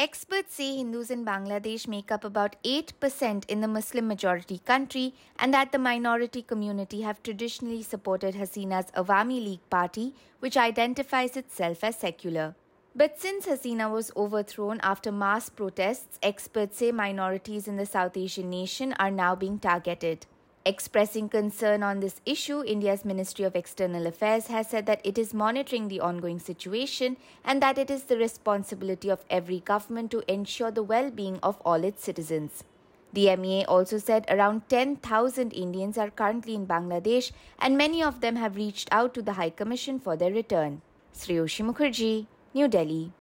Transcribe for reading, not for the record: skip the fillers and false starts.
Experts say Hindus in Bangladesh make up about 8% in the Muslim majority country and that the minority community have traditionally supported Hasina's Awami League party, which identifies itself as secular. But since Hasina was overthrown after mass protests, experts say minorities in the South Asian nation are now being targeted. Expressing concern on this issue, India's Ministry of External Affairs has said that it is monitoring the ongoing situation and that it is the responsibility of every government to ensure the well-being of all its citizens. The MEA also said around 10,000 Indians are currently in Bangladesh and many of them have reached out to the High Commission for their return. Shreyoshi Mukherjee, New Delhi.